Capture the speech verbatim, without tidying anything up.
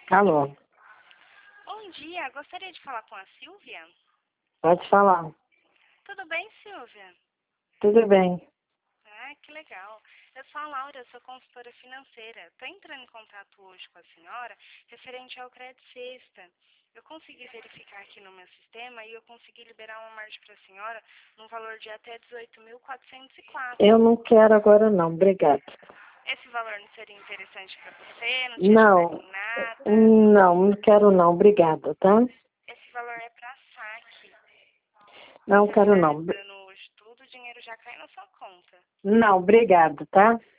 Alô, Bom dia, gostaria de falar com a Silvia. pode falar. Tudo bem, Silvia? Tudo bem. Ah, que legal. Eu sou a Laura, sou consultora financeira. Estou entrando em contato hoje com a senhora referente ao Crédito Sexta. Eu consegui verificar aqui no meu sistema e eu consegui liberar uma margem para a senhora no valor de até dezoito mil quatrocentos e quatro. Eu não quero agora não, obrigada. Esse valor não seria interessante para você? Não te Não, ajudaria em nada? não, não quero não, obrigada, tá? Esse valor é para saque. Não Você quero está não. liberando hoje tudo, o dinheiro já cai na sua conta. Não, obrigada, tá?